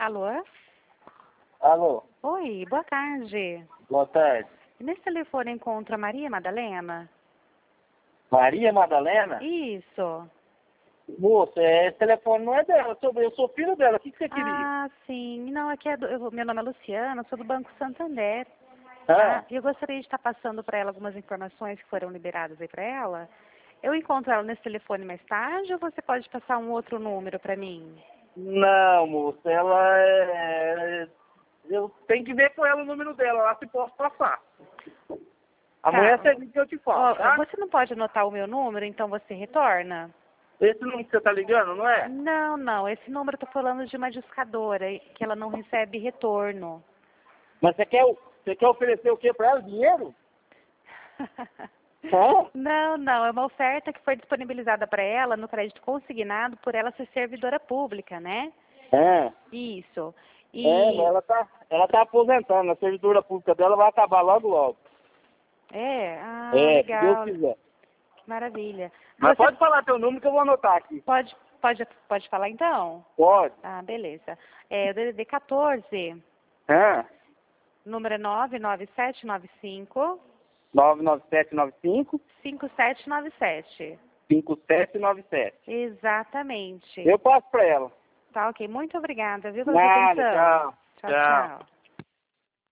Alô? Alô, Oi, boa tarde. boa tarde. Nesse telefone encontra Maria Madalena? Maria Madalena? Isso. Moça, esse telefone não é dela, eu sou filho dela, o que você queria? Ah, sim. Não, aqui é meu nome é Luciana, sou do Banco Santander. Ah, E eu gostaria de estar passando para ela algumas informações que foram liberadas aí para ela. Eu encontro ela nesse telefone mais tarde ou você pode passar um outro número para mim? não, moça, ela é... Eu tenho que ver com ela o número dela, lá se posso passar. Amanhã Tá. você diz que eu te falo, Ó, tá? você não pode anotar o meu número, então você retorna? Esse número que você tá ligando, não é? Não, não. Esse número eu tô falando de uma discadora que ela não recebe retorno. Mas você quer oferecer o quê pra ela? Dinheiro? Hã? Não, não. É uma oferta que foi disponibilizada para ela no crédito consignado por ela ser servidora pública, né? É, Isso. mas E ela tá aposentando, a servidora pública dela vai acabar logo logo. Se Deus legal. quiser. Que maravilha. Mas Você pode falar teu número que eu vou anotar aqui. pode falar então? Pode. Ah, beleza. É o DDD 14, É. número é 99795 99795 5797. 5797. Exatamente. Eu passo pra ela. Tá, ok. Muito obrigada, viu, pela sua Nada, atenção. tchau. Tchau, Tchau. tchau.